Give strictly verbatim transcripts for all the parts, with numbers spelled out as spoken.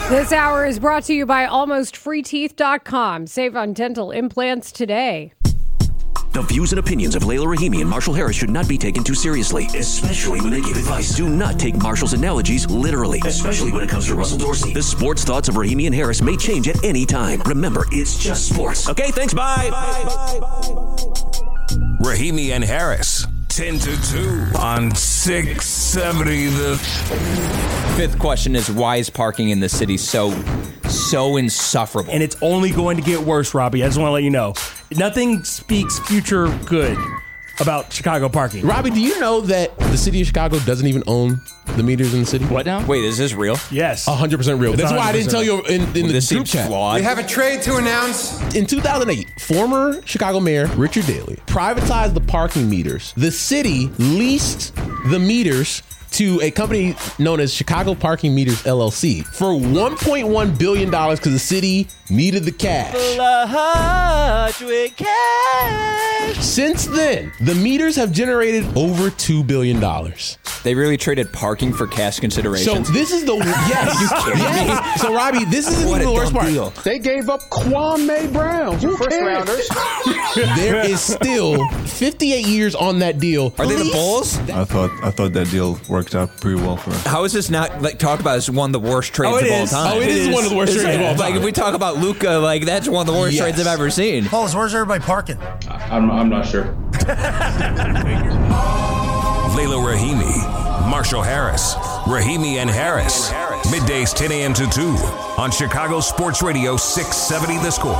This hour is brought to you by almost free teeth dot com. Save on dental implants today. The views and opinions of Layla Rahimi and Marshall Harris should not be taken too seriously, especially when they give advice. Do not take Marshall's analogies literally, especially when it comes to Russell Dorsey. The sports thoughts of Rahimi and Harris may change at any time. Remember, it's just sports. Okay, thanks, bye. bye, bye, bye. Rahimi and Harris, ten to two on six seventy The Fifth question is, why is parking in the city so, so insufferable? And it's only going to get worse, Robbie. I just want to let you know. Nothing speaks future good about Chicago parking. Robbie, do you know that the city of Chicago doesn't even own the meters in the city? What now? Wait, is this real? Yes. one hundred percent real. It's That's why I didn't tell you in, in well, the this group seems chat. flawed. We have a trade to announce. In two thousand eight, former Chicago Mayor Richard Daley privatized the parking meters. The city leased the meters to a company known as Chicago Parking Meters, L L C, for one point one billion dollars because the city needed the cash. Since then, the meters have generated over two billion dollars. They really traded parking for cash So considerations. this is the yes, yes. So Robbie, this isn't What even a the worst dumb part. deal. They gave up Kwame Brown. Who First cares? rounders. There is still fifty-eight years on that deal. Are they the Police- Bulls? I thought I thought that deal worked out pretty well for us. How is this not like talked about as one of the worst trades Oh, it of all is. time? Oh, it is one of the worst It's trades of all Like time. if we talk about Luka, like that's one of the worst Yes. trades I've ever seen. Pauls, where's everybody parking? I'm I'm not sure. Layla Rahimi, Marshall Harris, Rahimi and Harris. Middays ten a.m. to two on Chicago Sports Radio six seventy The Score.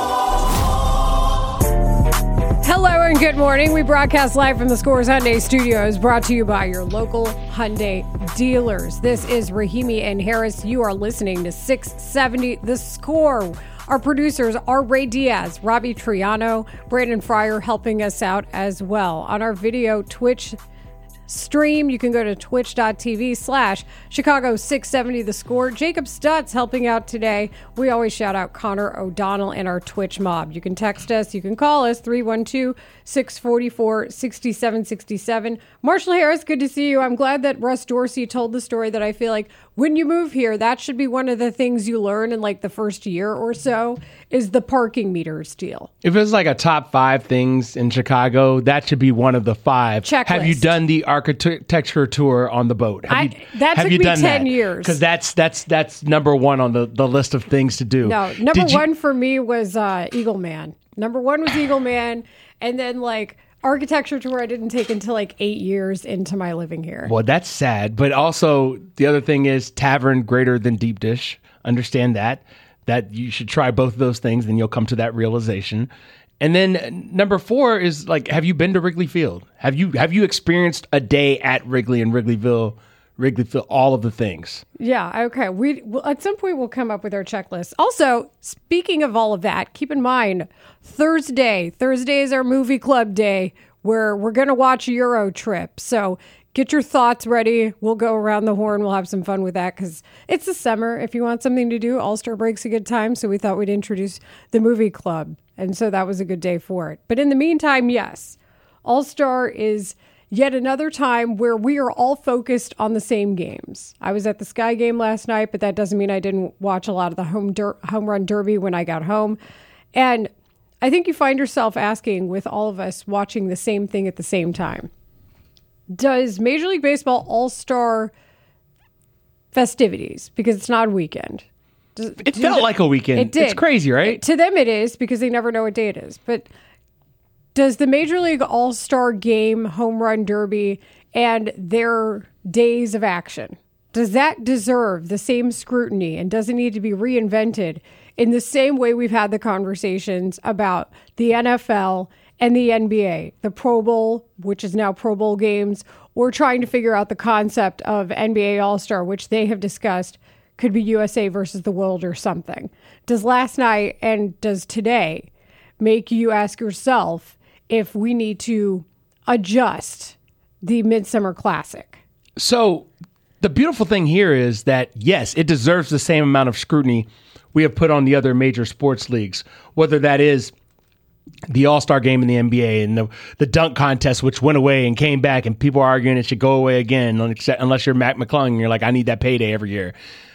Hello and good morning. We broadcast live from the Scores Hyundai Studios, brought to you by your local Hyundai dealers. This is Rahimi and Harris. You are listening to six seventy The Score. Our producers are Ray Diaz, Robbie Triano, Brandon Fryer helping us out as well. On our video Twitch stream, you can go to twitch.tv slash Chicago six seventy The Score. Jacob Stutz helping out today. We always shout out Connor O'Donnell and our Twitch mob. You can text us, you can call us, three one two, six four four, six seven six seven. Marshall Harris, good to see you. I'm glad that Russ Dorsey told the story that I feel like when you move here, that should be one of the things you learn in like the first year or so is the parking meters deal. If it's like a top five things in Chicago, that should be one of the five. Checklist. Have you done the architecture tour on the boat? Have I- you, that have took you me done ten that? years. Because that's that's that's number one on the, the list of things to do. No, number Did you- one for me was uh, Eagle Man. Number one was Eagle Man. And then like architecture tour I didn't take until like eight years into my living here. Well, that's sad. But also the other thing is tavern greater than deep dish. Understand that. That you should try both of those things, then you'll come to that realization. And then number four is like, have you been to Wrigley Field? Have you have you experienced a day at Wrigley and Wrigleyville, Wrigleyville, all of the things? Yeah, okay. We well, at some point we'll come up with our checklist. Also, speaking of all of that, keep in mind Thursday. Thursday is our movie club day where we're going to watch Euro Trip. So get your thoughts ready. We'll go around the horn. We'll have some fun with that because it's the summer. If you want something to do, All-Star break's a good time. So we thought we'd introduce the movie club. And so that was a good day for it. But in the meantime, yes, All-Star is yet another time where we are all focused on the same games. I was at the Sky game last night, but that doesn't mean I didn't watch a lot of the home der- home run derby when I got home. And I think you find yourself asking, with all of us watching the same thing at the same time, does Major League Baseball All-Star festivities, because it's not a weekend. Does, It felt like a weekend. It did. It's crazy, right? To them it is, because they never know what day it is. But does the Major League All-Star Game, Home Run Derby, and their days of action, does that deserve the same scrutiny and does it need to be reinvented in the same way we've had the conversations about the N F L and the N B A, the Pro Bowl, which is now Pro Bowl games, or trying to figure out the concept of N B A All-Star, which they have discussed could be U S A versus the world or something. Does last night and does today make you ask yourself if we need to adjust the Midsummer Classic? So the beautiful thing here is that, yes, it deserves the same amount of scrutiny we have put on the other major sports leagues, whether that is the All-Star game in the N B A and the, the dunk contest, which went away and came back, and people are arguing it should go away again, unless you're Mac McClung and you're like, I need that payday every year.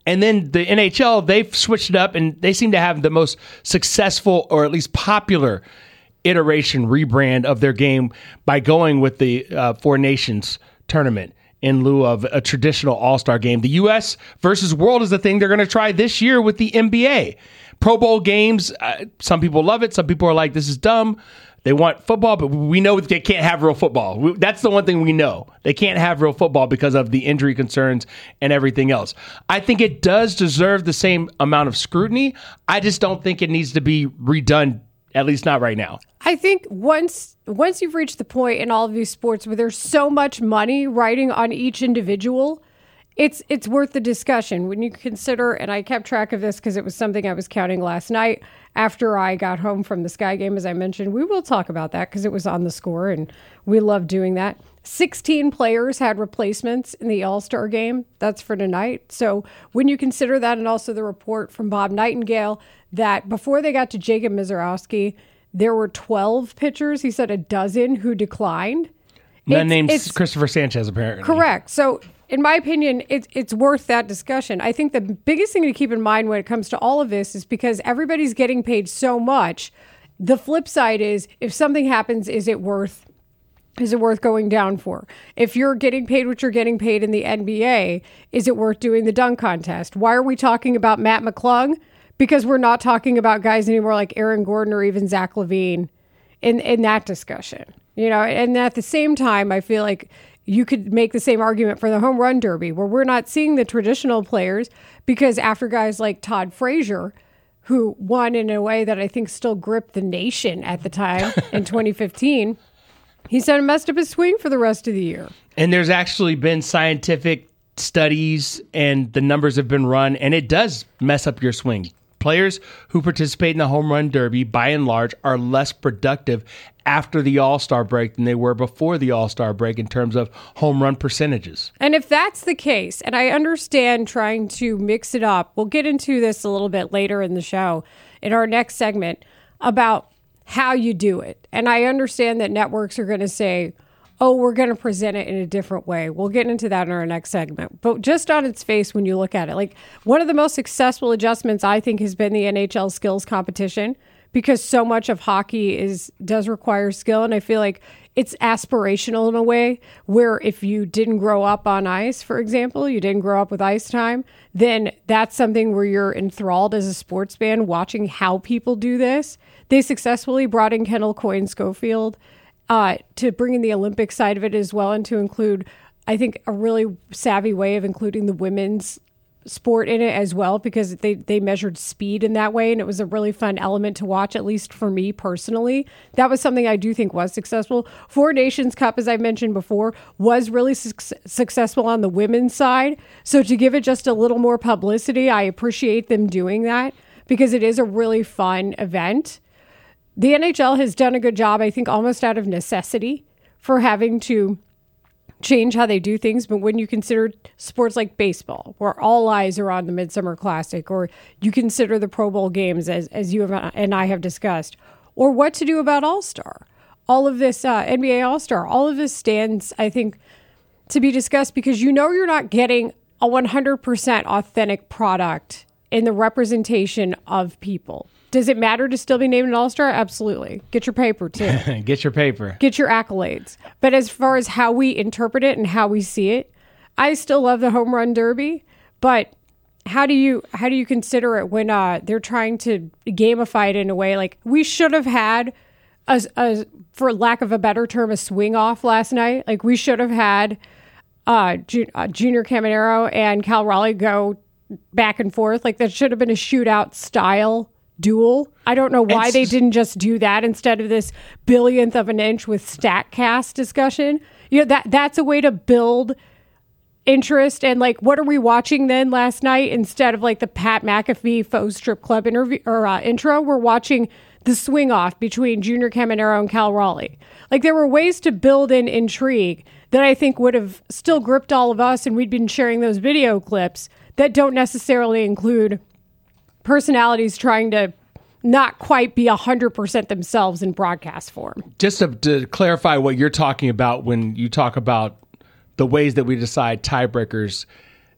And then the N H L, they've switched it up, and they seem to have the most successful, or at least popular, iteration rebrand of their game by going with the uh, Four Nations tournament in lieu of a traditional all-star game. The U S versus world is the thing they're going to try this year with the N B A. Pro Bowl games, uh, some people love it. Some people are like, this is dumb. They want football, but we know they can't have real football. We, that's the one thing we know. They can't have real football because of the injury concerns and everything else. I think it does deserve the same amount of scrutiny. I just don't think it needs to be redone, at least not right now. I think once once you've reached the point in all of these sports where there's so much money riding on each individual, it's it's worth the discussion. When you consider, and I kept track of this because it was something I was counting last night after I got home from the Sky game, as I mentioned. We will talk about that because it was on the score, and we love doing that. sixteen players had replacements in the All-Star game. That's for tonight. So when you consider that, and also the report from Bob Nightingale that before they got to Jacob Misiorowski, there were twelve pitchers, he said a dozen, who declined. None named Christopher Sanchez, apparently. Correct. So in my opinion, it's it's worth that discussion. I think the biggest thing to keep in mind when it comes to all of this is because everybody's getting paid so much. The flip side is, if something happens, is it worth is it worth going down for? If you're getting paid what you're getting paid in the N B A, is it worth doing the dunk contest? Why are we talking about Matt McClung? Because we're not talking about guys anymore like Aaron Gordon or even Zach LaVine in, in that discussion. You know, and at the same time, I feel like you could make the same argument for the home run derby, where we're not seeing the traditional players, because after guys like Todd Frazier, who won in a way that I think still gripped the nation at the time in twenty fifteen, he said it messed up his swing for the rest of the year. And there's actually been scientific studies, and the numbers have been run, and it does mess up your swing. Players who participate in the home run derby, by and large, are less productive after the All-Star break than they were before the All-Star break in terms of home run percentages. And if that's the case, and I understand trying to mix it up, we'll get into this a little bit later in the show, in our next segment, about how you do it. And I understand that networks are going to say, oh, we're going to present it in a different way. We'll get into that in our next segment. But just on its face, when you look at it, like, one of the most successful adjustments, I think, has been the N H L skills competition, because so much of hockey is does require skill. And I feel like it's aspirational in a way where if you didn't grow up on ice, for example, you didn't grow up with ice time, then that's something where you're enthralled as a sports fan watching how people do this. They successfully brought in Kendall Coyne Schofield Uh, to bring in the Olympic side of it as well, and to include, I think, a really savvy way of including the women's sport in it as well, because they, they measured speed in that way, and it was a really fun element to watch, at least for me personally. That was something I do think was successful. Four Nations Cup, as I mentioned before, was really su- successful on the women's side. So to give it just a little more publicity, I appreciate them doing that, because it is a really fun event. The N H L has done a good job, I think, almost out of necessity, for having to change how they do things. But when you consider sports like baseball, where all eyes are on the Midsummer Classic, or you consider the Pro Bowl games, as, as you have, and I have discussed, or what to do about All-Star, all of this, uh, N B A All-Star, all of this stands, I think, to be discussed, because you know you're not getting a one hundred percent authentic product in the representation of people. Does it matter to still be named an All-Star? Absolutely. Get your paper, too. Get your paper. Get your accolades. But as far as how we interpret it and how we see it, I still love the home run derby. But how do you how do you consider it when uh, they're trying to gamify it in a way? Like, we should have had, a, a, for lack of a better term, a swing off last night. Like, we should have had uh, Ju- uh, Junior Caminero and Cal Raleigh go back and forth. Like, that should have been a shootout style duel. I don't know why it's, they didn't just do that instead of this billionth of an inch with StatCast discussion. You know, that that's a way to build interest. And like, what are we watching then last night instead of like the Pat McAfee faux strip club interview or uh, intro? We're watching the swing off between Junior Caminero and Cal Raleigh. Like, there were ways to build in intrigue that I think would have still gripped all of us, and we'd been sharing those video clips that don't necessarily include personalities trying to not quite be one hundred percent themselves in broadcast form. Just to, to clarify what you're talking about when you talk about the ways that we decide tiebreakers,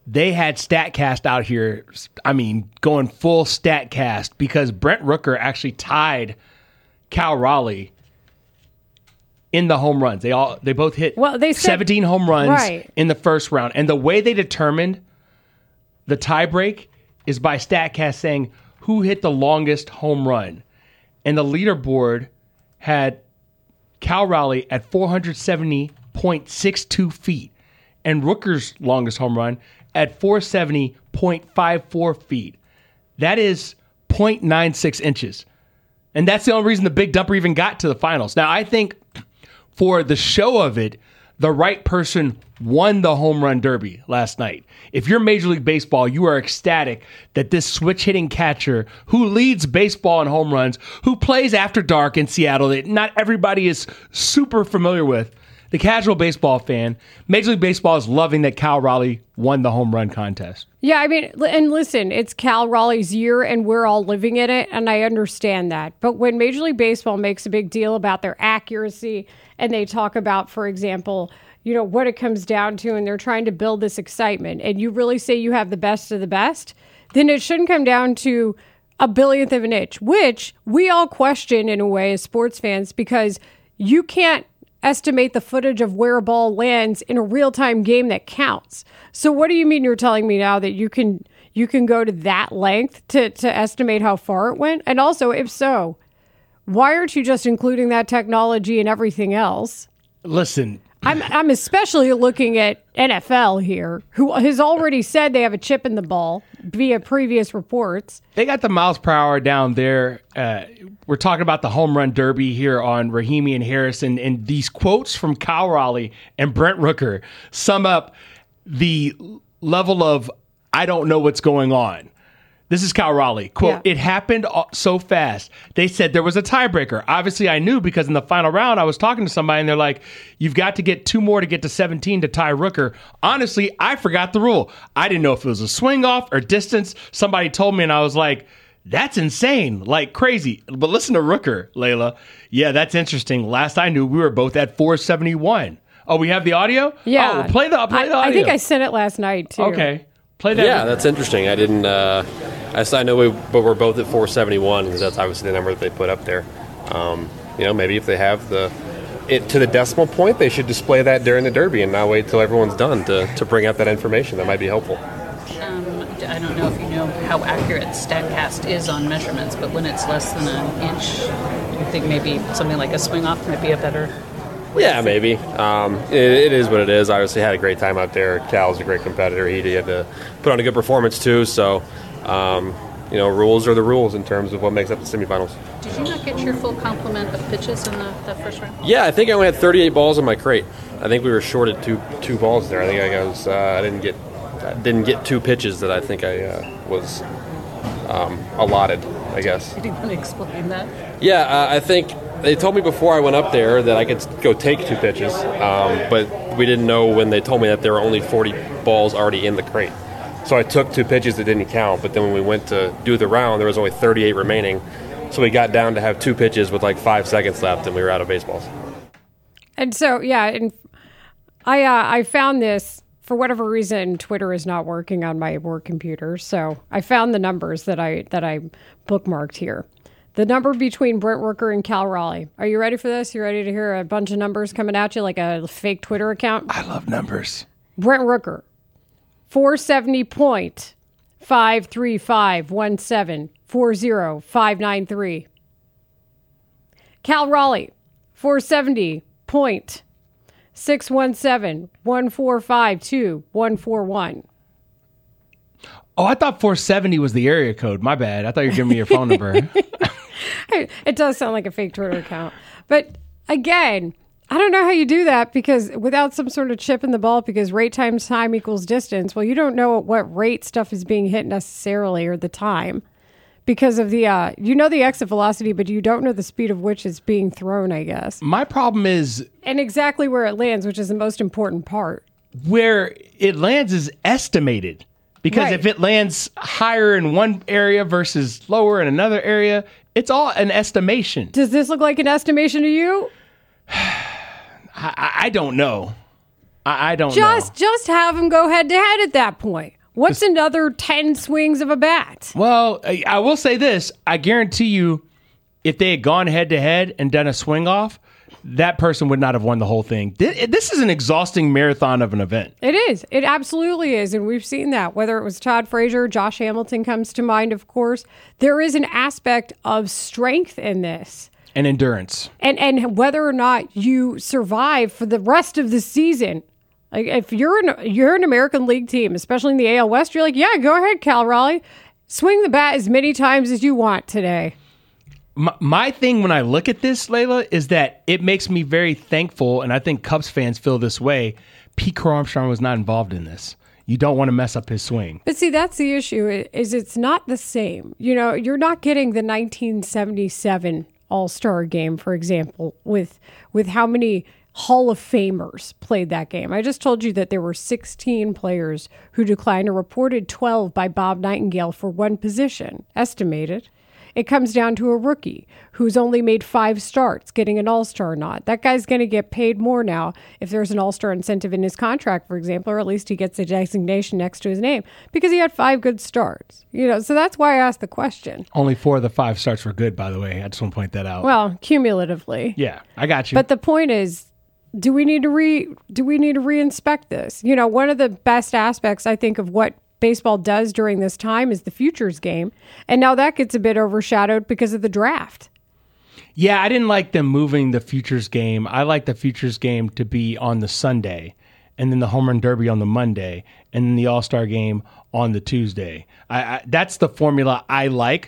they had StatCast out here, I mean, going full StatCast because Brent Rooker actually tied Cal Raleigh in the home runs. They all they both hit well, they said, seventeen home runs right. in the first round. And the way they determined the tie break is by StatCast saying who hit the longest home run. And the leaderboard had Cal Raleigh at four seventy point six two feet and Rooker's longest home run at four seventy point five four feet. That is zero point nine six inches. And that's the only reason the Big Dumper even got to the finals. Now, I think for the show of it, the right person won the home run derby last night. If you're Major League Baseball, you are ecstatic that this switch-hitting catcher who leads baseball in home runs, who plays after dark in Seattle that not everybody is super familiar with, the casual baseball fan, Major League Baseball is loving that Cal Raleigh won the home run contest. Yeah, I mean, and listen, it's Cal Raleigh's year and we're all living in it, and I understand that. But when Major League Baseball makes a big deal about their accuracy and they talk about, for example, you know, what it comes down to, and they're trying to build this excitement, and you really say you have the best of the best, then it shouldn't come down to a billionth of an inch, which we all question in a way as sports fans because you can't estimate the footage of where a ball lands in a real-time game that counts. So what do you mean you're telling me now that you can you can go to that length to, to estimate how far it went? And also, if so, why aren't you just including that technology and everything else? Listen, I'm I'm especially looking at N F L here, who has already said they have a chip in the ball via previous reports. They got the miles per hour down there. Uh, we're talking about the home run derby here on Rahimi and Harrison, and these quotes from Cal Raleigh and Brent Rooker sum up the level of I don't know what's going on. This is Cal Raleigh. Quote, yeah. It happened so fast. They said there was a tiebreaker. Obviously, I knew because in the final round, I was talking to somebody and they're like, you've got to get two more to get to seventeen to tie Rooker. Honestly, I forgot the rule. I didn't know if it was a swing off or distance. Somebody told me and I was like, that's insane, like crazy. But listen to Rooker, Layla. Yeah, that's interesting. Last I knew, we were both at four seventy-one. Oh, we have the audio? Yeah. Oh, well, play the, play the I, audio. I think I sent it last night, too. Okay. Play that. Yeah, that's interesting. I didn't, uh, I, I know we, but we're both at four seventy-one because that's obviously the number that they put up there. Um, you know, maybe if they have the, it to the decimal point, they should display that during the Derby and not wait till everyone's done to, to bring up that information. That might be helpful. Um, I don't know if you know how accurate StatCast is on measurements, but when it's less than an inch, you think maybe something like a swing off might be a better. Yeah, maybe. Um, it, it is what it is. Obviously, had a great time out there. Cal's a great competitor. He had to put on a good performance too. So, um, you know, rules are the rules in terms of what makes up the semifinals. Did you not get your full complement of pitches in the, the first round? Yeah, I think I only had thirty-eight balls in my crate. I think we were shorted two two balls there. I think I was uh, I didn't get I didn't get two pitches that I think I uh, was um, allotted. I guess. Did you want to explain that? Yeah, uh, I think. They told me before I went up there that I could go take two pitches, um, but we didn't know when they told me that there were only forty balls already in the crate. So I took two pitches that didn't count, but then when we went to do the round, there was only thirty-eight remaining. So we got down to have two pitches with like five seconds left, and we were out of baseballs. And so, yeah, and I uh, I found this. For whatever reason, Twitter is not working on my work computer, so I found the numbers that I that I bookmarked here. The number between Brent Rooker and Cal Raleigh. Are you ready for this? You ready to hear a bunch of numbers coming at you like a fake Twitter account? I love numbers. Brent Rooker, four seventy point five three five one seven four zero five nine three. Cal Raleigh, four seventy point six one seven one four five two one four one. Oh, I thought four seventy was the area code. My bad. I thought you were giving me your phone number. It does sound like a fake Twitter account. But again, I don't know how you do that because without some sort of chip in the ball, because rate times time equals distance. Well, you don't know at what rate stuff is being hit necessarily or the time because of the, uh, you know, the exit velocity, but you don't know the speed of which it's being thrown, I guess. My problem is... And exactly where it lands, which is the most important part. Where it lands is estimated. Because right. If it lands higher in one area versus lower in another area, it's all an estimation. Does this look like an estimation to you? I, I don't know. I, I don't just, know. Just have him go head-to-head at that point. What's another ten swings of a bat? Well, I, I will say this. I guarantee you, if they had gone head-to-head and done a swing-off, that person would not have won the whole thing. This, this is an exhausting marathon of an event. It is. It absolutely is. And we've seen that. Whether it was Todd Frazier, Josh Hamilton comes to mind, of course. There is an aspect of strength in this. And endurance. And and whether or not you survive for the rest of the season. Like if you're an, you're an American League team, especially in the A L West, you're like, yeah, go ahead, Cal Raleigh. Swing the bat as many times as you want today. My, my thing when I look at this, Layla, is that it makes me very thankful, and I think Cubs fans feel this way. Pete Crow Armstrong was not involved in this. You don't want to mess up his swing. But see, that's the issue, is it's not the same. You know, you're not getting the nineteen seventy-seven All-Star game, for example, with with how many Hall of Famers played that game. I just told you that there were sixteen players who declined, a reported twelve by Bob Nightingale for one position, estimated. It comes down to a rookie who's only made five starts, getting an all-star nod. That guy's going to get paid more now if there's an all-star incentive in his contract, for example, or at least he gets a designation next to his name because he had five good starts. You know, so that's why I asked the question. Only four of the five starts were good, by the way. I just want to point that out. Well, cumulatively. Yeah, I got you. But the point is, do we need to re do we need to reinspect this? You know, one of the best aspects, I think, of what baseball does during this time is the futures game. And now that gets a bit overshadowed because of the draft. Yeah, I didn't like them moving the futures game. I like the futures game to be on the Sunday, and then the Home Run Derby on the Monday, and then the All-Star game on the Tuesday. I, I, that's the formula I like.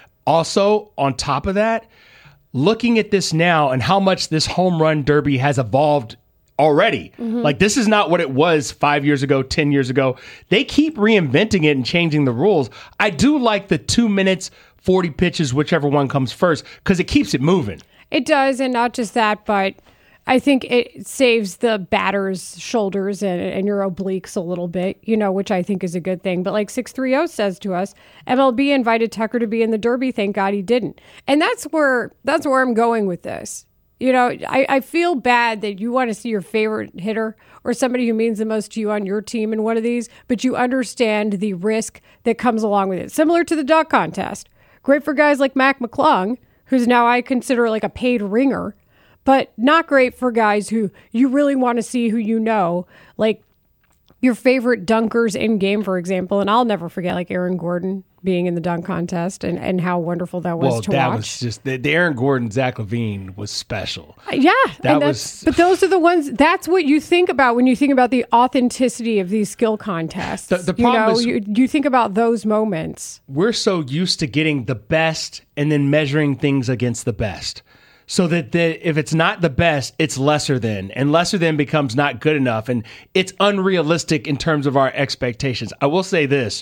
Also, on top of that, looking at this now and how much this Home Run Derby has evolved already. Mm-hmm. Like, this is not what it was five years ago, ten years ago. They keep reinventing it and changing the rules. I do like the two minutes, forty pitches, whichever one comes first, because it keeps it moving. It does, and not just that, but I think it saves the batter's shoulders and, and your obliques a little bit, you know, which I think is a good thing. But like six thirty says to us, M L B invited Tucker to be in the Derby. Thank God he didn't. And that's where that's where I'm going with this. You know, I, I feel bad that you want to see your favorite hitter or somebody who means the most to you on your team in one of these, but you understand the risk that comes along with it. Similar to the duck contest. Great for guys like Mac McClung, who's now I consider like a paid ringer, but not great for guys who you really want to see who you know, like your favorite dunkers in game, for example. And I'll never forget like Aaron Gordon being in the dunk contest and, and how wonderful that was well, to that watch. was just the, the Aaron Gordon, Zach Levine was special. Uh, yeah. That and was. But those are the ones, that's what you think about when you think about the authenticity of these skill contests. The, the problem you know, is you, you think about those moments. We're so used to getting the best and then measuring things against the best. So that the, if it's not the best, it's lesser than, and lesser than becomes not good enough. And it's unrealistic in terms of our expectations. I will say this.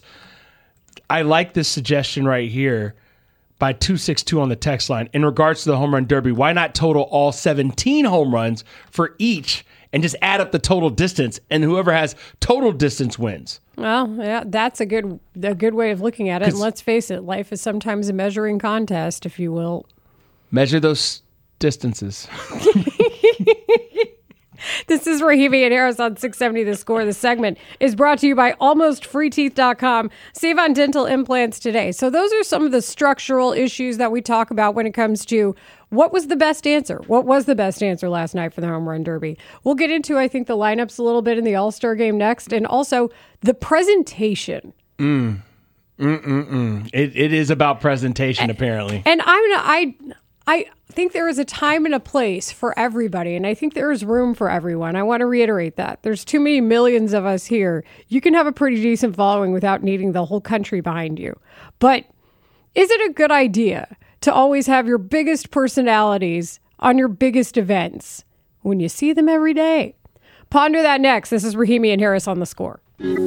I like this suggestion right here by two six two on the text line. In regards to the Home Run Derby, why not total all seventeen home runs for each and just add up the total distance, and whoever has total distance wins? Well, yeah, that's a good a good way of looking at it. And let's face it, life is sometimes a measuring contest, if you will. Measure those distances. This is Rahimi and Harris on six seventy The Score. The segment is brought to you by almost free teeth dot com. Save on dental implants today. So those are some of the structural issues that we talk about when it comes to what was the best answer. What was the best answer last night for the Home Run Derby? We'll get into, I think, the lineups a little bit in the All-Star game next, and also the presentation. Mm. Mm-mm-mm. It, it is about presentation, apparently. And I'm not, I... I think there is a time and a place for everybody, and I think there is room for everyone. I want to reiterate that. There's too many millions of us here. You can have a pretty decent following without needing the whole country behind you. But is it a good idea to always have your biggest personalities on your biggest events when you see them every day? Ponder that next. This is Rahimi and Harris on The Score.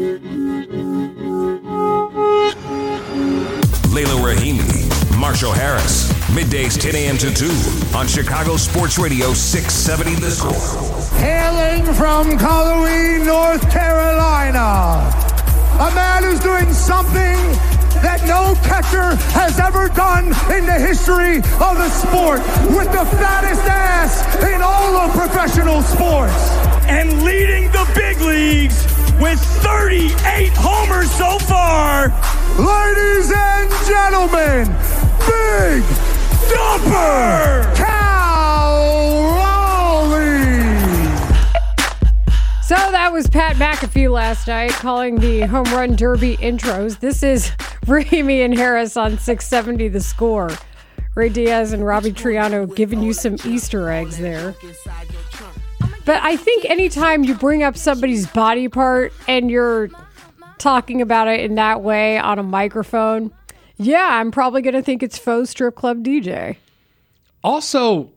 Layla Rahimi, Marshall Harris. Middays ten a.m. to two on Chicago Sports Radio six seventy The Score. Hailing from Colorado, North Carolina, a man who's doing something that no catcher has ever done in the history of the sport, with the fattest ass in all of professional sports. and leading the big leagues with thirty-eight homers so far. Ladies and gentlemen, Big Dumper Cal Raleigh. So that was Pat McAfee last night calling the Home Run Derby intros. This is Rahimi and Harris on six seventy The Score. Ray Diaz and Robbie Triano giving you some Easter eggs there. But I think anytime you bring up somebody's body part and you're talking about it in that way on a microphone, yeah, I'm probably going to think it's faux strip club D J. Also,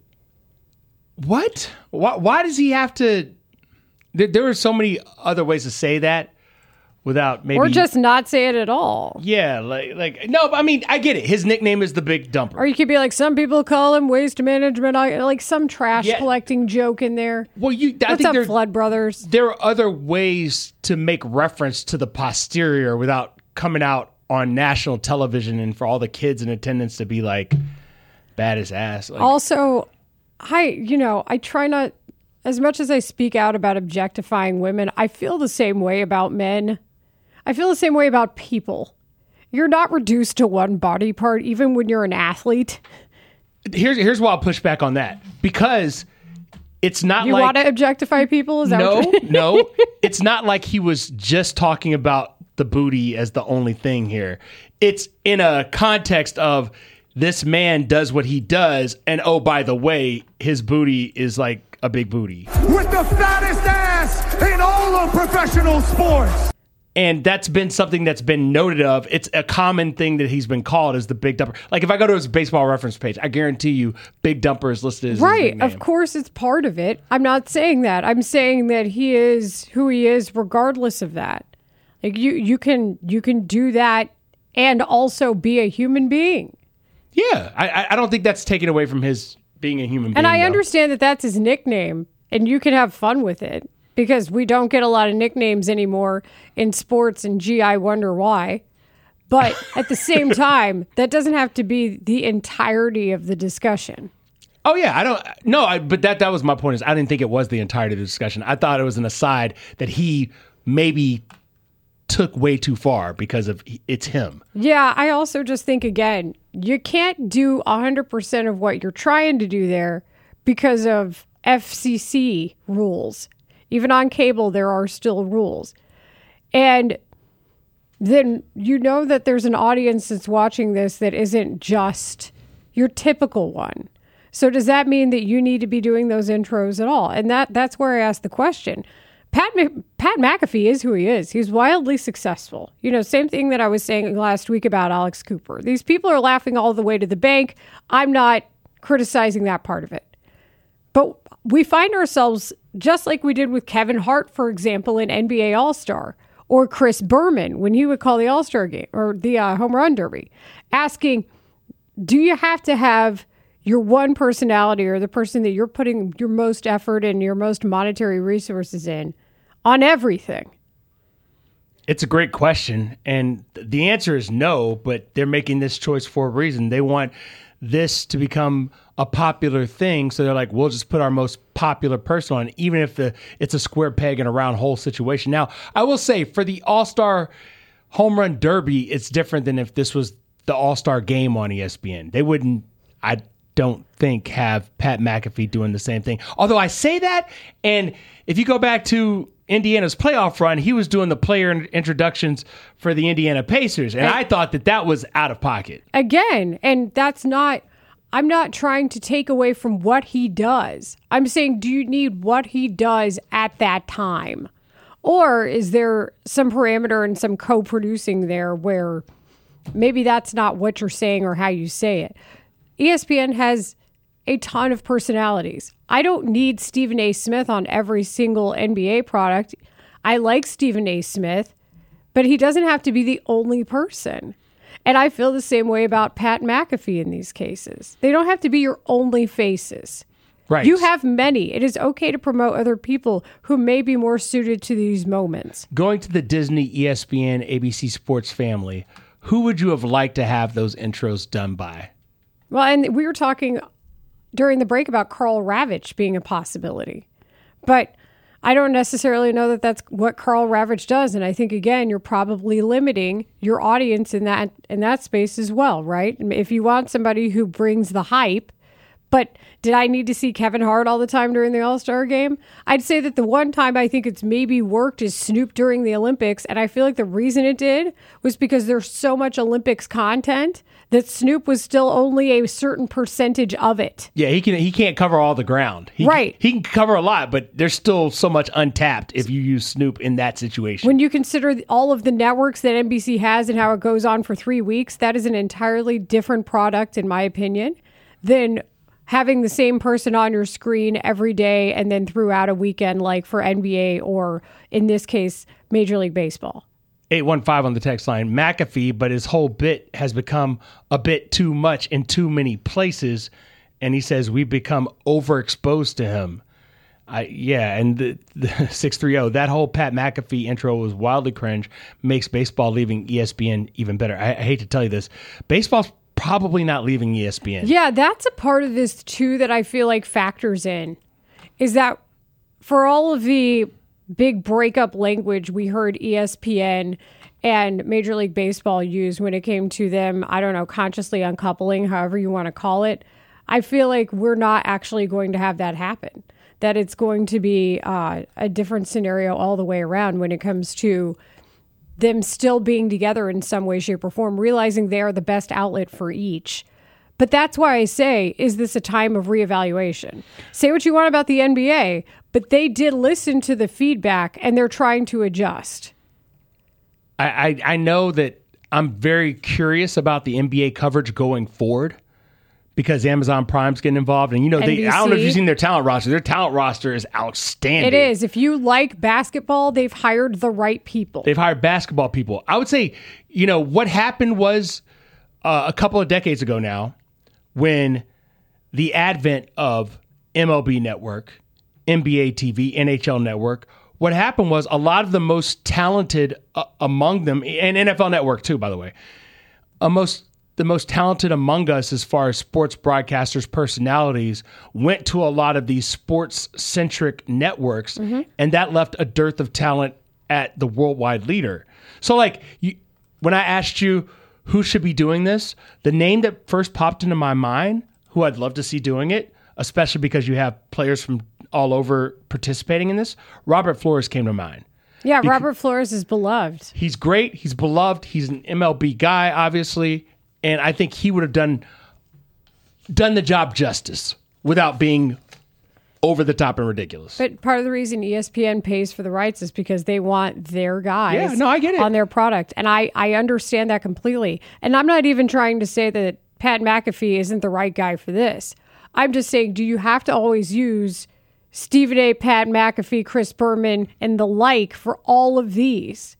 what? Why, why does he have to... There, there are so many other ways to say that without maybe... Or just not say it at all. Yeah, like... like no, I mean, I get it. His nickname is the Big Dumper. Or you could be like, some people call him waste management, like some trash Yeah. collecting joke in there. Well, you... I What's think up, there, Flood Brothers? There are other ways to make reference to the posterior without coming out on national television and for all the kids in attendance to be like, bad as ass. Like, Also, I, you know, I try not... As much as I speak out about objectifying women, I feel the same way about men. I feel the same way about people. You're not reduced to one body part, even when you're an athlete. Here's here's why I'll push back on that. Because it's not You like... want to objectify people? Is that no, what you're- no. It's not like he was just talking about the booty as the only thing here. It's in a context of this man does what he does, and oh, by the way, his booty is like a big booty. With the fattest ass in all of professional sports. And that's been something that's been noted of. It's a common thing that he's been called as the Big Dumper. Like if I go to his baseball reference page, I guarantee you Big Dumper is listed as his Right. nickname. Of course, it's part of it. I'm not saying that. I'm saying that he is who he is regardless of that. Like you, you can you can do that and also be a human being. Yeah. I, I don't think that's taken away from his being a human being. And I though. understand that that's his nickname, and you can have fun with it because we don't get a lot of nicknames anymore in sports, and gee, I wonder why. But at the same time, that doesn't have to be the entirety of the discussion. Oh yeah, I don't. No, I, but that that was my point. Is I didn't think it was the entirety of the discussion. I thought it was an aside that he maybe took way too far because of it's him. Yeah, I also just think, again, you can't do one hundred percent of what you're trying to do there because of F C C rules. Even on cable, there are still rules. And then you know that there's an audience that's watching this that isn't just your typical one. So does that mean that you need to be doing those intros at all? And that that's where I ask the question. Pat Pat McAfee is who he is. He's wildly successful. You know, same thing that I was saying last week about Alex Cooper. These people are laughing all the way to the bank. I'm not criticizing that part of it. But we find ourselves, just like we did with Kevin Hart, for example, in N B A All-Star, or Chris Berman when he would call the All-Star game or the uh, Home Run Derby, asking, do you have to have your one personality or the person that you're putting your most effort and your most monetary resources in on everything? It's a great question. And the answer is no, but they're making this choice for a reason. They want this to become a popular thing. So they're like, we'll just put our most popular person on, even if the it's a square peg in a round hole situation. Now, I will say for the All-Star Home Run Derby, it's different than if this was the All-Star Game on E S P N. They wouldn't, I don't think, have Pat McAfee doing the same thing. Although I say that, and if you go back to Indiana's playoff run, he was doing the player introductions for the Indiana Pacers, and I thought that that was out of pocket. Again, and that's not, I'm not trying to take away from what he does. I'm saying, do you need what he does at that time? Or is there some parameter and some co-producing there where maybe that's not what you're saying or how you say it? E S P N has a ton of personalities. I don't need Stephen A. Smith on every single N B A product. I like Stephen A. Smith, but he doesn't have to be the only person. And I feel the same way about Pat McAfee in these cases. They don't have to be your only faces. Right. You have many. It is okay to promote other people who may be more suited to these moments. Going to the Disney, E S P N, A B C Sports family, who would you have liked to have those intros done by? Well, and we were talking during the break about Carl Ravitch being a possibility. But I don't necessarily know that that's what Karl Ravech does. And I think, again, you're probably limiting your audience in that in that space as well, right? If you want somebody who brings the hype, but did I need to see Kevin Hart all the time during the All-Star game? I'd say that the one time I think it's maybe worked is Snoop during the Olympics. And I feel like the reason it did was because there's so much Olympics content that Snoop was still only a certain percentage of it. Yeah, he can he can't cover all the ground. He, right. He can cover a lot, but there's still so much untapped if you use Snoop in that situation. When you consider all of the networks that N B C has and how it goes on for three weeks, that is an entirely different product, in my opinion, than having the same person on your screen every day and then throughout a weekend, like for N B A or, in this case, Major League Baseball. eight one five on the text line, McAfee, but his whole bit has become a bit too much in too many places. And he says we've become overexposed to him. I, yeah, and the, the six three zero, that whole Pat McAfee intro was wildly cringe, makes baseball leaving E S P N even better. I, I hate to tell you this. Baseball's probably not leaving E S P N. Yeah, that's a part of this, too, that I feel like factors in, is that for all of the big breakup language we heard E S P N and Major League Baseball use when it came to them, I don't know, consciously uncoupling, however you want to call it, I feel like we're not actually going to have that happen. That it's going to be uh, a different scenario all the way around when it comes to them still being together in some way, shape, or form, realizing they are the best outlet for each. But that's why I say, is this a time of reevaluation? Say what you want about the N B A, but they did listen to the feedback and they're trying to adjust. I, I, I know that I'm very curious about the N B A coverage going forward because Amazon Prime's getting involved. And, you know, they, I don't know if you've seen their talent roster. Their talent roster is outstanding. It is. If you like basketball, they've hired the right people. They've hired basketball people. I would say, you know, what happened was uh, a couple of decades ago now when the advent of M L B Network, N B A T V, N H L Network, what happened was a lot of the most talented uh, among them, and N F L Network too, by the way, uh, most the most talented among us as far as sports broadcasters' personalities went to a lot of these sports-centric networks, mm-hmm. and that left a dearth of talent at the worldwide leader. So, like, you, when I asked you who should be doing this, the name that first popped into my mind, who I'd love to see doing it, especially because you have players from all over participating in this, Robert Flores came to mind. Yeah, because Robert Flores is beloved. He's great. He's beloved. He's an M L B guy, obviously. And I think he would have done done the job justice without being over the top and ridiculous. But part of the reason E S P N pays for the rights is because they want their guys yeah, no, I get it. on their product. And I, I understand that completely. And I'm not even trying to say that Pat McAfee isn't the right guy for this. I'm just saying, do you have to always use Stephen A., Pat McAfee, Chris Berman, and the like for all of these?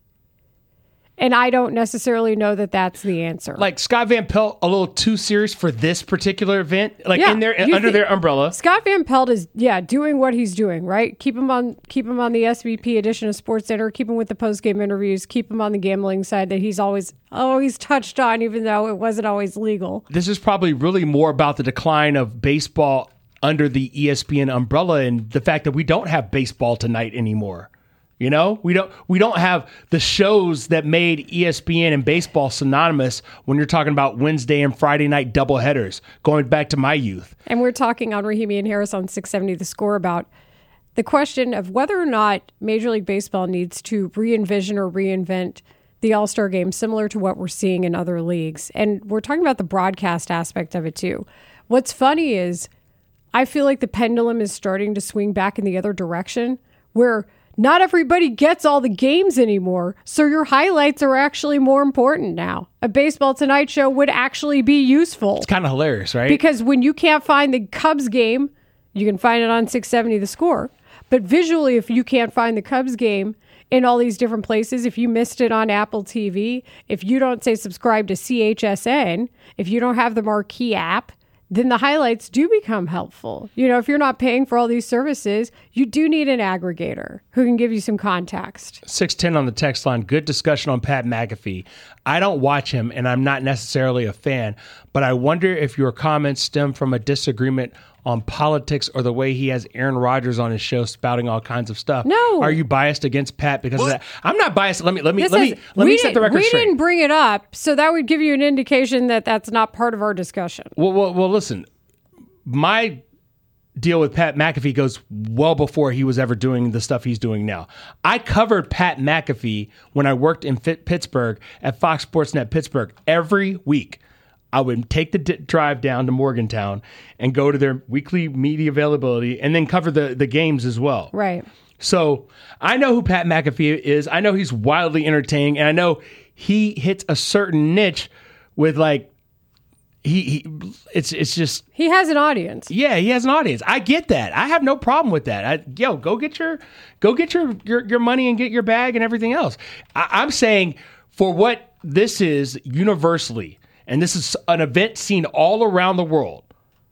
And I don't necessarily know that that's the answer. Like Scott Van Pelt, a little too serious for this particular event, like yeah, in their under think, their umbrella. Scott Van Pelt is yeah doing what he's doing, right. Keep him on keep him on the S V P edition of SportsCenter. Keep him with the post game interviews. Keep him on the gambling side that he's always always touched on, even though it wasn't always legal. This is probably really more about the decline of baseball under the E S P N umbrella and the fact that we don't have baseball tonight anymore. You know, we don't we don't have the shows that made E S P N and baseball synonymous when you're talking about Wednesday and Friday night doubleheaders, going back to my youth. And we're talking on Rahimi and Harris on six seventy The Score about the question of whether or not Major League Baseball needs to re-envision or reinvent the All-Star Game, similar to what we're seeing in other leagues. And we're talking about the broadcast aspect of it, too. What's funny is I feel like the pendulum is starting to swing back in the other direction, where not everybody gets all the games anymore, so your highlights are actually more important now. A Baseball Tonight show would actually be useful. It's kind of hilarious, right? Because when you can't find the Cubs game, you can find it on six seventy The Score. But visually, if you can't find the Cubs game in all these different places, if you missed it on Apple T V, if you don't, say, subscribe to C H S N, if you don't have the Marquee app, then the highlights do become helpful. You know, if you're not paying for all these services, you do need an aggregator who can give you some context. six ten on the text line. Good discussion on Pat McAfee. I don't watch him, and I'm not necessarily a fan, but I wonder if your comments stem from a disagreement on politics or the way he has Aaron Rodgers on his show spouting all kinds of stuff. No. Are you biased against Pat because What? of that? I'm not biased. Let me let me This let is- me let we me set the didn't- record we straight. didn't bring it up, so that would give you an indication that that's not part of our discussion. Well, well, well, listen. My deal with Pat McAfee goes well before he was ever doing the stuff he's doing now. I covered Pat McAfee when I worked in Fit- Pittsburgh at Fox Sports Net Pittsburgh every week. I would take the d- drive down to Morgantown and go to their weekly media availability and then cover the, the games as well. Right. So I know who Pat McAfee is. I know he's wildly entertaining, and I know he hits a certain niche with like he, he it's it's just He has an audience. yeah, he has an audience. I get that. I have no problem with that. I, yo, go get your go get your, your your money and get your bag and everything else. I, I'm saying for what this is universally, and this is an event seen all around the world,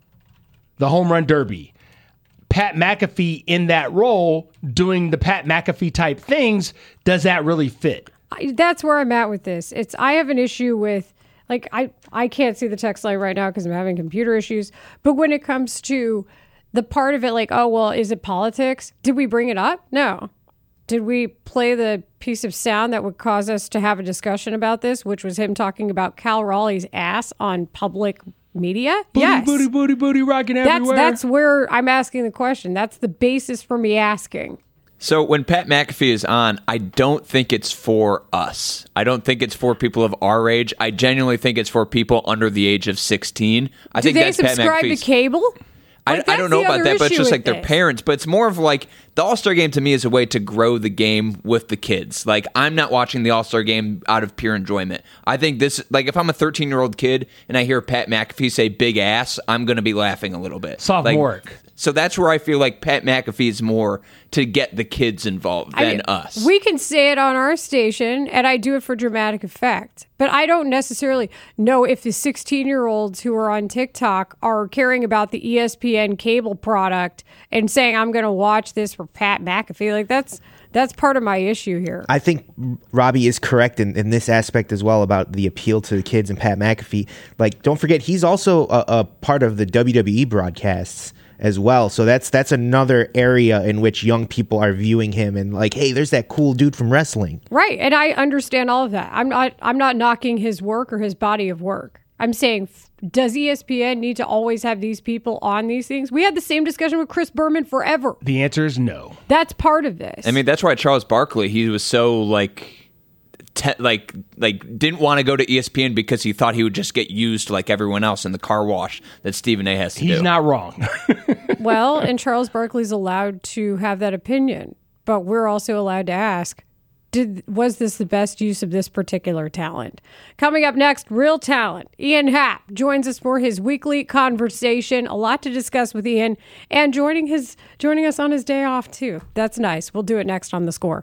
the Home Run Derby. Pat McAfee in that role doing the Pat McAfee type things, does that really fit? I, that's where I'm at with this. It's I have an issue with like I I can't see the text line right now because I'm having computer issues. But when it comes to the part of it, like oh well, is it politics? Did we bring it up? No. Did we play the piece of sound that would cause us to have a discussion about this, which was him talking about Cal Raleigh's ass on public media? Booty, yes. booty, booty, booty, rocking That's everywhere. that's where I'm asking the question. That's the basis for me asking. So when Pat McAfee is on, I don't think it's for us. I don't think it's for people of our age. I genuinely think it's for people under the age of sixteen. I Do think they that's Pat subscribe to McAfee's. cable? I, Like, I don't that's know the about other that, but it's issue just like with their this. parents. But it's more of like the All-Star Game to me is a way to grow the game with the kids. Like I'm not watching the All-Star Game out of pure enjoyment. I think this, like if I'm a thirteen-year-old kid and I hear Pat McAfee say big ass, I'm going to be laughing a little bit. Sophomoric. Like, so that's where I feel like Pat McAfee is more to get the kids involved I than mean, us. We can say it on our station, and I do it for dramatic effect. But I don't necessarily know if the sixteen-year-olds who are on TikTok are caring about the E S P N cable product and saying, I'm going to watch this for Pat McAfee. Like, that's that's part of my issue here. I think Robbie is correct in, in this aspect as well about the appeal to the kids and Pat McAfee. Like, don't forget, he's also a, a part of the W W E broadcasts as well. So that's that's another area in which young people are viewing him and like, hey, there's that cool dude from wrestling. Right, and I understand all of that. I'm not I'm not knocking his work or his body of work. I'm saying, f- does E S P N need to always have these people on these things? We had the same discussion with Chris Berman forever. The answer is no. That's part of this. I mean, that's why Charles Barkley, he was so like, te- like, like didn't want to go to E S P N because he thought he would just get used like everyone else in the car wash that Stephen A. has to do. He's not wrong. Well, and Charles Barkley's allowed to have that opinion, but we're also allowed to ask, did was this the best use of this particular talent? Coming up next, real talent. Ian Happ joins us for his weekly conversation. A lot to discuss with Ian, and joining his joining us on his day off too. That's nice. We'll do it next on The Score.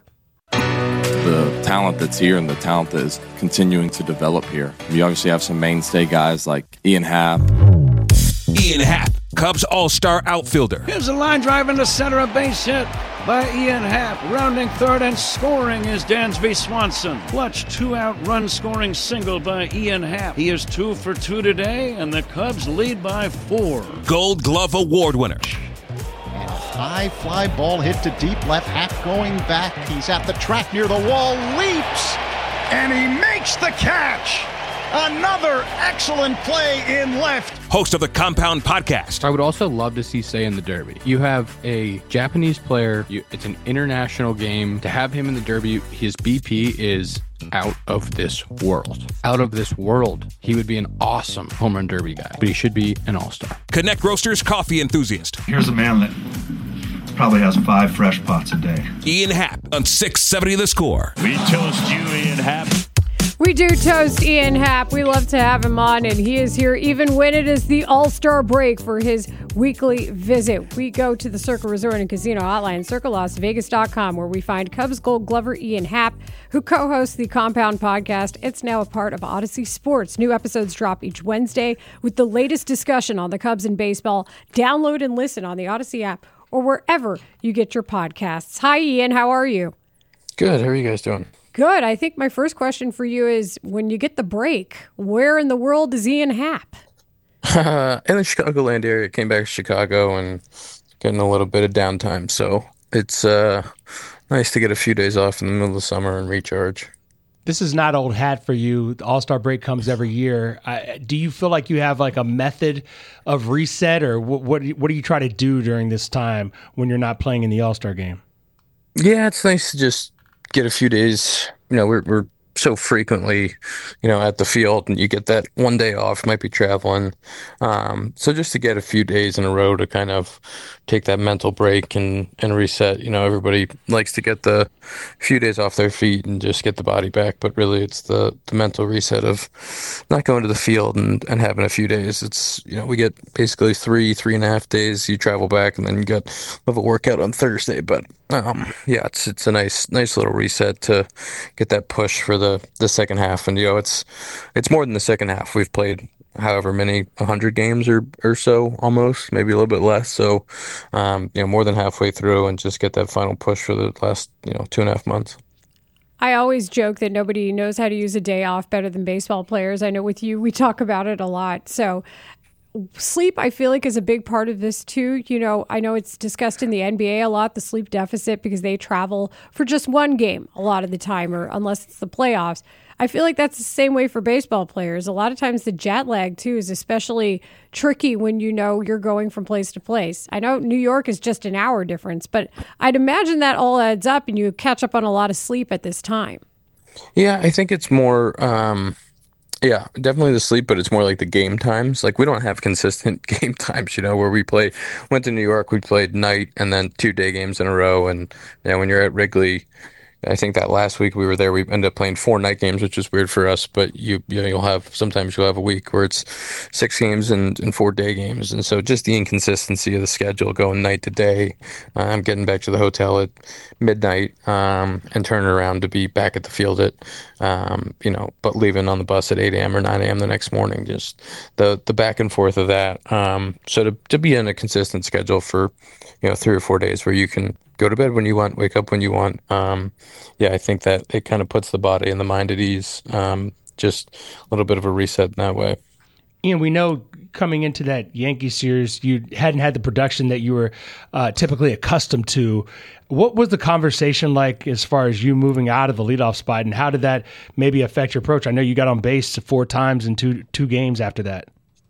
The talent that's here and the talent that is continuing to develop here. We obviously have some mainstay guys like Ian Happ. Ian Happ, Cubs all-star outfielder. Here's a line drive into center, a base hit by Ian Happ. Rounding third and scoring is Dansby Swanson. Clutch two-out run-scoring single by Ian Happ. He is two for two today, and the Cubs lead by four. Gold Glove Award winner. And a high fly ball hit to deep left. Happ going back. He's at the track near the wall. Leaps, and he makes the catch. Another excellent play in left. Host of the Compound Podcast. I would also love to see Say in the Derby. You have a Japanese player. You, it's an international game. To have him in the Derby, his B P is out of this world. Out of this world. He would be an awesome home run derby guy, but he should be an all-star. Connect Roasters coffee enthusiast. Here's a man that probably has five fresh pots a day. Ian Happ on six seventy The Score. We toast you, Ian Happ. We do toast Ian Happ. We love to have him on, and he is here even when it is the All-Star break for his weekly visit. We go to the Circle Resort and Casino hotline, circle las vegas dot com, where we find Cubs Gold Glover Ian Happ, who co-hosts the Compound Podcast. It's now a part of Odyssey Sports. New episodes drop each Wednesday with the latest discussion on the Cubs and baseball. Download and listen on the Odyssey app or wherever you get your podcasts. Hi, Ian. How are you? Good. How are you guys doing? Good. I think my first question for you is, when you get the break, where in the world is Ian Happ? Uh, in the Chicagoland area, came back to Chicago and getting a little bit of downtime. So it's uh, nice to get a few days off in the middle of the summer and recharge. This is not old hat for you. The All-Star break comes every year. I, do you feel like you have like a method of reset, or what, what, what do you try to do during this time when you're not playing in the All-Star game? Yeah, it's nice to just get a few days. You know, we're we're so frequently, you know, at the field, and you get that one day off, might be traveling. Um, so just to get a few days in a row to kind of take that mental break and, and reset. You know, everybody likes to get the few days off their feet and just get the body back, but really it's the, the mental reset of not going to the field and, and having a few days. It's, you know, we get basically three, three and a half days. You travel back and then you got have a workout on Thursday, but um, yeah, it's it's a nice nice little reset to get that push for the, the second half. And, you know, it's it's more than the second half. We've played however many, one hundred games or, or so, almost, maybe a little bit less. So, um, you know, more than halfway through, and just get that final push for the last, you know, two and a half months. I always joke that nobody knows how to use a day off better than baseball players. I know with you, we talk about it a lot. So sleep, I feel like, is a big part of this too. You know, I know it's discussed in the N B A a lot, the sleep deficit, because they travel for just one game a lot of the time, or unless it's the playoffs. I feel like that's the same way for baseball players. A lot of times the jet lag too is especially tricky when you know you're going from place to place. I know New York is just an hour difference, but I'd imagine that all adds up and you catch up on a lot of sleep at this time. Yeah, I think it's more, um, yeah, definitely the sleep, but it's more like the game times. Like, we don't have consistent game times, you know, where we play, went to New York, we played night and then two day games in a row. And, you know, when you're at Wrigley, I think that last week we were there, we ended up playing four night games, which is weird for us, but you, you know, you'll have, sometimes you'll have a week where it's six games and, and four day games. And so just the inconsistency of the schedule, going night to day, I'm um, getting back to the hotel at midnight, um, and turning around to be back at the field at, um, you know, but leaving on the bus at eight a.m. or nine a.m. the next morning, just the, the back and forth of that. Um, so to, to be in a consistent schedule for, you know, three or four days where you can go to bed when you want, wake up when you want. Um, yeah, I think that it kind of puts the body and the mind at ease. Um, just a little bit of a reset in that way. Ian, we know coming into that Yankee series, you hadn't had the production that you were uh, typically accustomed to. What was the conversation like as far as you moving out of the leadoff spot, and how did that maybe affect your approach? I know you got on base four times in two two games after that.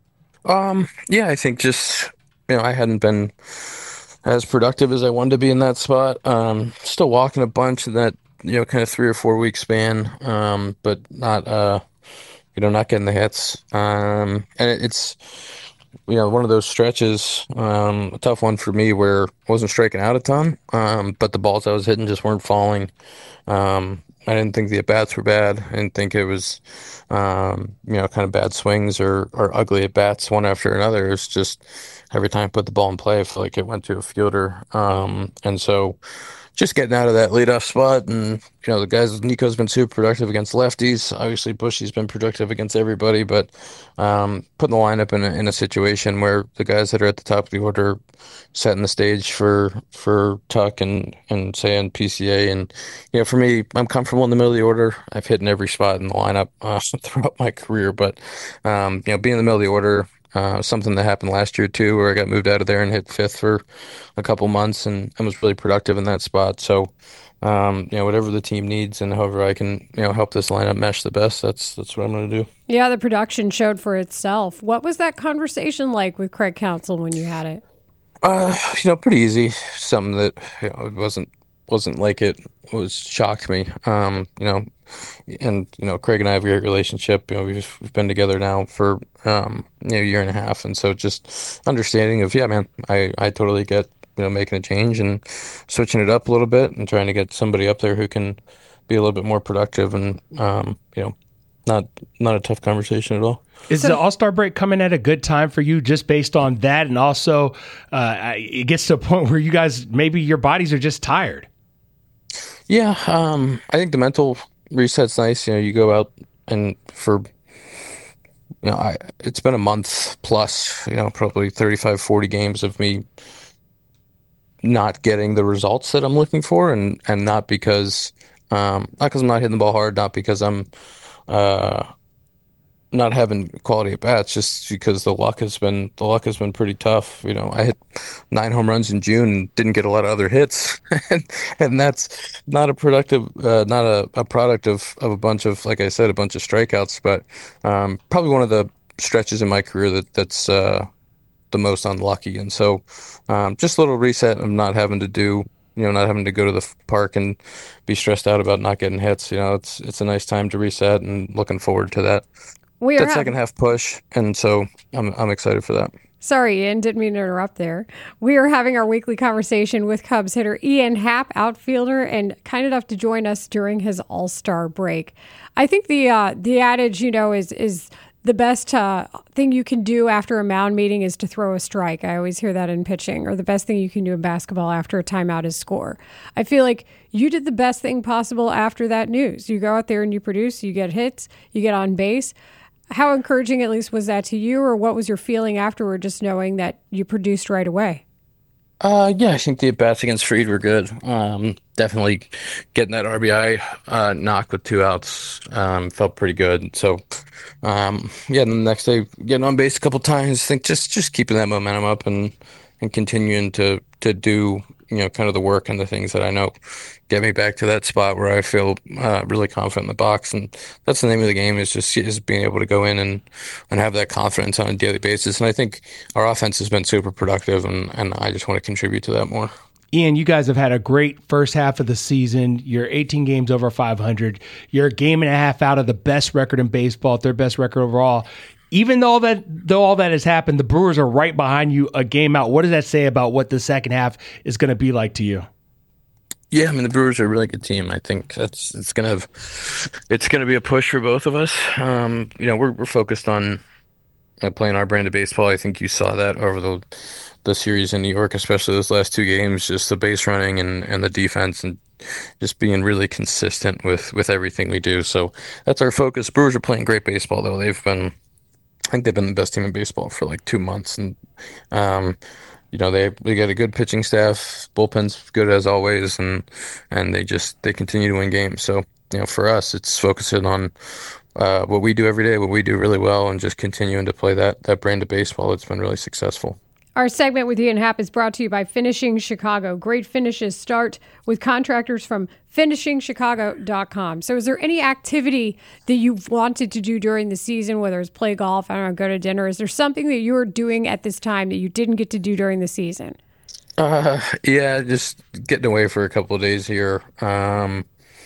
Um, yeah, I think just, you know, I hadn't been as productive as I wanted to be in that spot. Um, still walking a bunch in that, you know, kind of three or four week span, um, but not, uh, you know, not getting the hits. Um, and it, it's, you know, one of those stretches, um, a tough one for me where I wasn't striking out a ton, um, but the balls I was hitting just weren't falling. Um, I didn't think the at-bats were bad. I didn't think it was, um, you know, kind of bad swings or, or ugly at-bats one after another. It's just every time I put the ball in play, I feel like it went to a fielder. Um, and so just getting out of that leadoff spot, and, you know, the guys, Nico's been super productive against lefties. Obviously, Bushy's been productive against everybody, but um, putting the lineup in a, in a situation where the guys that are at the top of the order setting the stage for for Tuck and, and saying P C A. And, you know, for me, I'm comfortable in the middle of the order. I've hit in every spot in the lineup uh, throughout my career, but, um, you know, being in the middle of the order, Uh, something that happened last year too, where I got moved out of there and hit fifth for a couple months, and, and was really productive in that spot. So, um, you know, whatever the team needs and however I can, you know, help this lineup mesh the best, that's that's what I'm going to do. Yeah, the production showed for itself. What was that conversation like with Craig Counsell when you had it? Uh, you know, pretty easy. Something that, you know, it wasn't wasn't like it was shocked me. Um, you know, and, you know, Craig and I have a great relationship. You know, we've, we've been together now for, um, you know, a year and a half. And so just understanding of, yeah, man, I, I totally get, you know, making a change and switching it up a little bit and trying to get somebody up there who can be a little bit more productive and, um, you know, not, not a tough conversation at all. Is the All-Star break coming at a good time for you just based on that? And also uh, it gets to a point where you guys, maybe your bodies are just tired. Yeah. Um, I think the mental reset's nice. You know, you go out and for, you know, I, it's been a month plus, you know, probably thirty-five, forty games of me not getting the results that I'm looking for. And, and not because, um, not because I'm not hitting the ball hard, not because I'm, uh, not having quality at bats, just because the luck has been the luck has been pretty tough. You know, I hit nine home runs in June and didn't get a lot of other hits, and, and that's not a productive, uh, not a, a product of, of a bunch of, like I said, a bunch of strikeouts. But um, probably one of the stretches in my career that that's uh, the most unlucky. And so, um, just a little reset of not having to do. You know, not having to go to the f- park and be stressed out about not getting hits. You know, it's it's a nice time to reset, and looking forward to that. We are that having- second half push, and so I'm I'm excited for that. Sorry, Ian, didn't mean to interrupt there. We are having our weekly conversation with Cubs hitter Ian Happ, outfielder, and kind enough to join us during his All-Star break. I think the uh, the adage, you know, is is the best uh, thing you can do after a mound meeting is to throw a strike. I always hear that in pitching. Or the best thing you can do in basketball after a timeout is score. I feel like you did the best thing possible after that news. You go out there and you produce, you get hits, you get on base. How encouraging, at least, was that to you, or what was your feeling afterward, just knowing that you produced right away? Uh, yeah, I think the at-bats against Fried were good. Um, definitely getting that R B I uh, knock with two outs um, felt pretty good. So, um, yeah, and the next day getting on base a couple times, I think just just keeping that momentum up and and continuing to to do, you know, kind of the work and the things that I know get me back to that spot where I feel uh, really confident in the box. And that's the name of the game, is just is being able to go in and, and have that confidence on a daily basis. And I think our offense has been super productive, and, and I just want to contribute to that more. Ian, you guys have had a great first half of the season. You're eighteen games over five hundred. You're a game and a half out of the best record in baseball, third best record overall. Even though all that though all that has happened, the Brewers are right behind you, a game out. What does that say about what the second half is going to be like to you? Yeah, I mean, the Brewers are a really good team. I think that's it's gonna have, it's gonna be a push for both of us. Um, you know, we're we're focused on uh, playing our brand of baseball. I think you saw that over the the series in New York, especially those last two games. Just the base running and, and the defense, and just being really consistent with with everything we do. So that's our focus. Brewers are playing great baseball, though. They've been, I think they've been the best team in baseball for like two months, and um, you know they they got a good pitching staff, bullpen's good as always, and and they just they continue to win games. So you know, for us, it's focusing on uh, what we do every day, what we do really well, and just continuing to play that that brand of baseball that's been really successful. Our segment with Ian Happ is brought to you by Finishing Chicago. Great finishes start with contractors from finishing chicago dot com. So is there any activity that you've wanted to do during the season, whether it's play golf, I don't know, go to dinner? Is there something that you're doing at this time that you didn't get to do during the season? Uh, yeah, just getting away for a couple of days here, um,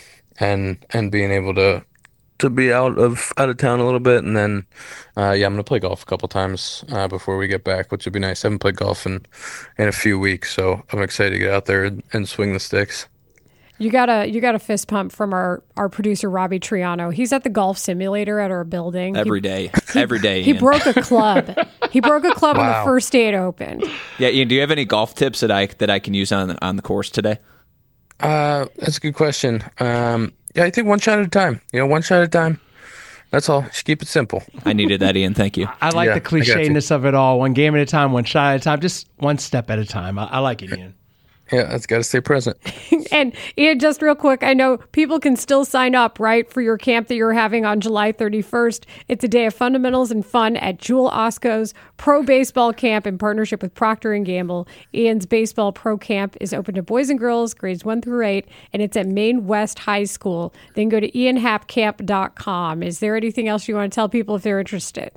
and and being able to to be out of out of town a little bit, and then uh, yeah, I'm gonna play golf a couple times uh, before we get back, which would be nice. I haven't played golf in in a few weeks, so I'm excited to get out there and, and swing the sticks. You got a you got a fist pump from our, our producer Robbie Triano. He's at the golf simulator at our building every he, day. He, every day. He Ian. broke a club. He broke a club Wow. on the first day it opened. Yeah, Ian. Do you have any golf tips that I that I can use on on the course today? Uh, that's a good question. Um, yeah, I think one shot at a time. You know, one shot at a time. That's all. Just keep it simple. I needed that, Ian. Thank you. I like Yeah, the clichéness of it all. One game at a time, one shot at a time, just one step at a time. I, I like it, Ian. Yeah, that's got to stay present. And Ian, just real quick, I know people can still sign up, right, for your camp that you're having on July thirty-first. It's a day of fundamentals and fun at Jewel Osco's Pro Baseball Camp in partnership with Procter and Gamble. Ian's Baseball Pro Camp is open to boys and girls, grades one through eight, and it's at Maine West High School. Then go to ian happ camp dot com. Is there anything else you want to tell people if they're interested?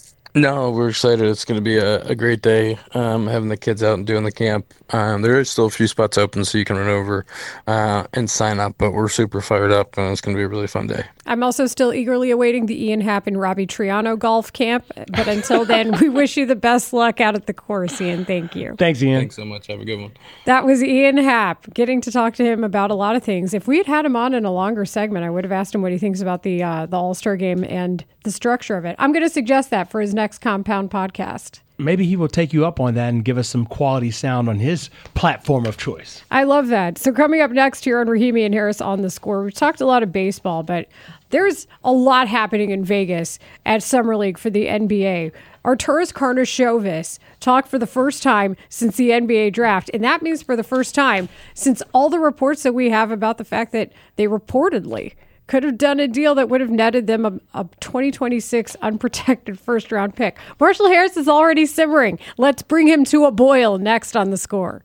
No, we're excited. It's going to be a, a great day, um, having the kids out and doing the camp. Um, there is still a few spots open, so you can run over uh, and sign up, but we're super fired up, and it's going to be a really fun day. I'm also still eagerly awaiting the Ian Happ and Robbie Triano golf camp, but until then, we wish you the best luck out at the course, Ian. Thank you. Thanks, Ian. Thanks so much. Have a good one. That was Ian Happ, getting to talk to him about a lot of things. If we had had him on in a longer segment, I would have asked him what he thinks about the uh, the All-Star game and the structure of it. I'm going to suggest that for his next Compound podcast. Maybe he will take you up on that and give us some quality sound on his platform of choice. I love that. So coming up next here on Rahimi and Harris on the Score, we've talked a lot of baseball, but there's a lot happening in Vegas at Summer League for the N B A. Arturas Karnisovas talked for the first time since the N B A draft, and that means for the first time since all the reports that we have about the fact that they reportedly could have done a deal that would have netted them a, a twenty twenty-six unprotected first round pick. Marshall Harris is already simmering. Let's bring him to a boil next on The Score.